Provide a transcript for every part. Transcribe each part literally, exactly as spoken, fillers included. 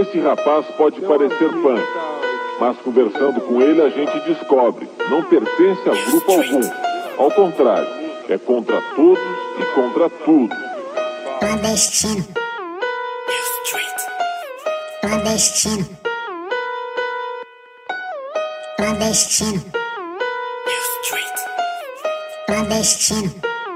Esse rapaz pode parecer punk, mas conversando com ele a gente descobre, não pertence a grupo algum. Ao contrário, é contra todos e contra tudo. Clandestino. Clandestino. Clandestino. Clandestino.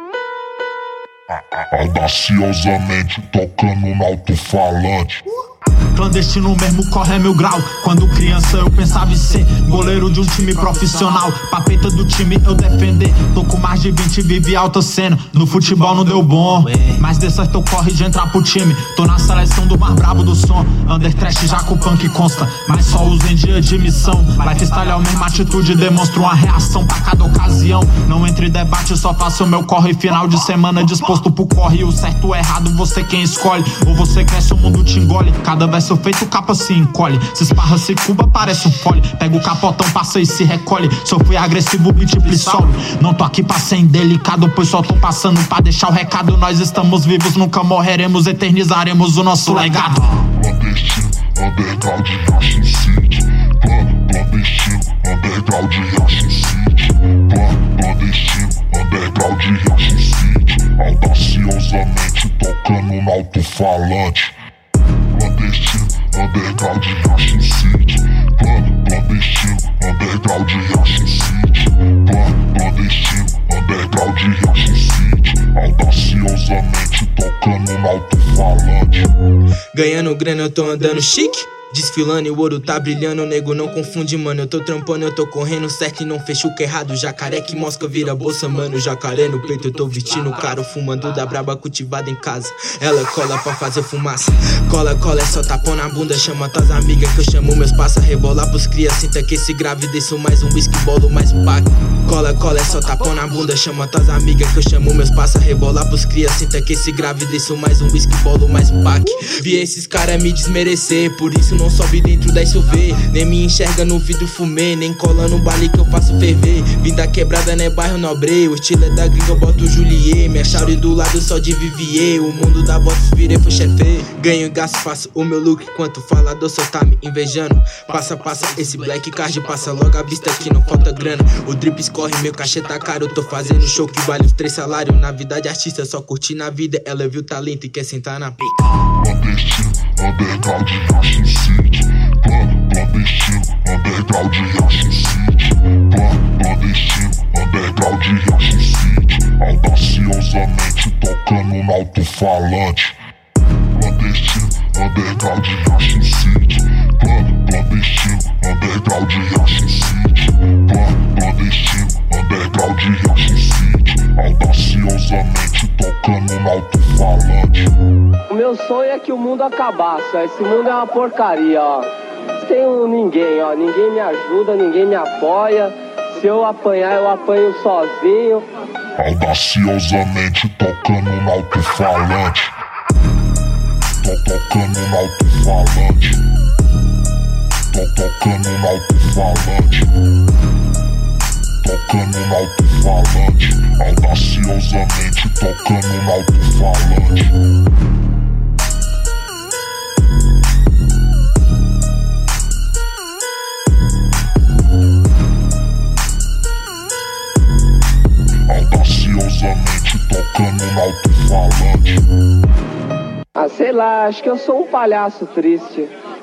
Audaciosamente tocando no alto-falante. Clandestino mesmo corre mil grau. Quando criança eu pensava em ser goleiro de um time profissional. Papeta do time eu defender. Tô com mais de vinte, vive alta cena. No futebol não deu bom, mas dê certo eu corre de entrar pro time. Tô na seleção do mais brabo do som. Under trash já com o punk consta, mas só uso em dia de missão. Lifestyle é a mesma atitude, demonstra uma reação pra cada ocasião. Não entre debate, só faço o meu corre. Final de semana disposto pro corre. O certo ou errado você quem escolhe. Ou você cresce o mundo te engole. Cada vez sou feito, capa se encolhe. Se esparra, se cuba, parece um fole. Pega o capotão, passa e se recolhe. Só fui agressivo, múltiplo solo. Não tô aqui pra ser indelicado, pois só tô passando pra deixar o recado. Nós estamos vivos, nunca morreremos, eternizaremos o nosso legado. Clandestino, underground, Yashin City. Clandestino, underground, Yashin City. Clandestino, underground, Yashin City. Audaciosamente tocando no alto-falante. Clandestino, underground, Yashin City. Clandestino, underground, Yashin City. Clandestino, underground, Yashin City. Audaciosamente tocando no alto-falante. Ganhando grana eu tô andando chique. Desfilando e o ouro tá brilhando, o nego não confunde, mano. Eu tô trampando, eu tô correndo certo e não fecho o que é errado. Jacaré que mosca vira bolsa, mano. Jacaré no peito eu tô vestindo caro, fumando da braba cultivada em casa. Ela cola pra fazer fumaça. Cola, cola, é só tapão na bunda. Chama tuas amigas que eu chamo meus passa. Rebolar pros cria, sinta que esse grave desço mais um whisky, bolo mais um pack. Cola, cola, é só tapão na bunda. Chama tuas amigas que eu chamo meus passa. Rebolar pros cria, sinta que esse grave desço mais um whisky, bolo mais um pack. Vi esses caras me desmerecer, por isso não sobe dentro da S U V. Nem me enxerga no vidro fumê, nem cola no baile que eu faço ferver. Vim da quebrada, né, bairro nobre. O estilo é da gringa, eu boto o Juliet. Minha chauri do lado só de Vivier. O mundo da voz virei pro chefe. Ganho e gasto, faço o meu look. Enquanto falador só tá me invejando. Passa, passa, esse black card passa logo à vista que não falta grana. O drip escorre, meu cachê tá caro. Tô fazendo show que vale os três salários. Na vida de artista, só curtir na vida. Ela viu talento e quer sentar na pica. Clandestino, underground, Yashin City. Clandestino, underground, Yashin City. Clandestino, underground, Yashin City. Audaciosamente tocando no alto-falante. Clandestino, underground, Yashin City. Clandestino, underground, Yashin City. Clandestino, underground, Yashin City. Audaciosamente tocando no alto-falante. O meu sonho é que o mundo acabasse, ó. Esse mundo é uma porcaria, ó. Tenho ninguém, ó. Ninguém me ajuda, ninguém me apoia. Se eu apanhar, eu apanho sozinho. Audaciosamente tocando no alto-falante. Tô tocando no alto-falante. Tô tocando no alto-falante. Tocando no alto-falante. Audaciosamente tocando no alto-falante. Audaciosamente tocando no alto-falante. Ah, sei lá, acho que eu sou um palhaço triste.